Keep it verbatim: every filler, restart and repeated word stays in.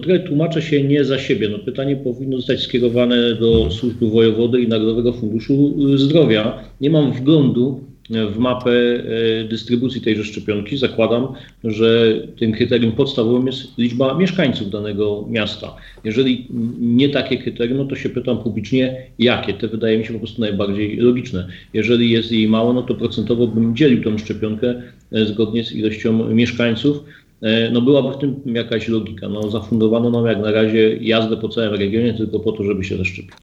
trochę tłumaczę się nie za siebie. No, pytanie powinno zostać skierowane do służby wojewody i Narodowego Funduszu Zdrowia. Nie mam wglądu w mapę dystrybucji tejże szczepionki. Zakładam, że tym kryterium podstawowym jest liczba mieszkańców danego miasta. Jeżeli nie takie kryterium, no to się pytam publicznie, jakie? Te wydaje mi się po prostu najbardziej logiczne. Jeżeli jest jej mało, no to procentowo bym dzielił tą szczepionkę zgodnie z ilością mieszkańców. No byłaby w tym jakaś logika. No zafundowano nam jak na razie jazdę po całym regionie tylko po to, żeby się zaszczepić.